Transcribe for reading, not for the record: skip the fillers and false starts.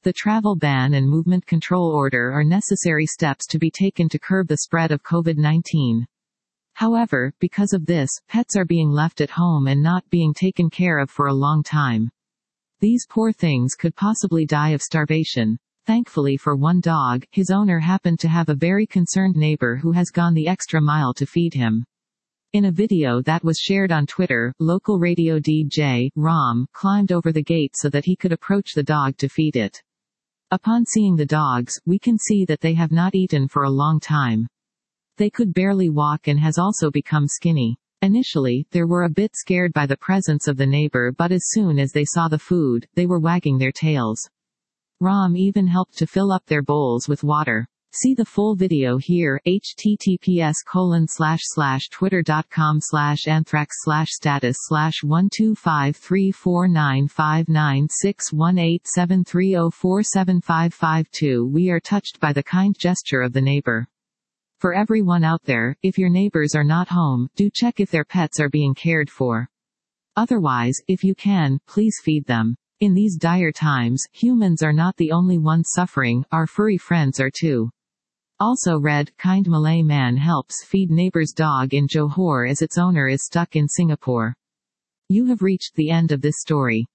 The travel ban and movement control order are necessary steps to be taken to curb the spread of COVID-19. However, because of this, pets are being left at home and not being taken care of for a long time. These poor things could possibly die of starvation. Thankfully for one dog, his owner happened to have a very concerned neighbor who has gone the extra mile to feed him. In a video that was shared on Twitter, local radio DJ, Ram, climbed over the gate so that he could approach the dog to feed it. Upon seeing the dogs, we can see that they have not eaten for a long time. They could barely walk and has also become skinny. Initially, they were a bit scared by the presence of the neighbor, but as soon as they saw the food, they were wagging their tails. Ram even helped to fill up their bowls with water. See the full video here, https://twitter.com/anthrax/status/1253959618730475552. We are touched by the kind gesture of the neighbor. For everyone out there, if your neighbors are not home, do check if their pets are being cared for. Otherwise, if you can, please feed them. In these dire times, humans are not the only ones suffering, our furry friends are too. Also read, kind Malay man helps feed neighbor's dog in Johor as its owner is stuck in Singapore. You have reached the end of this story.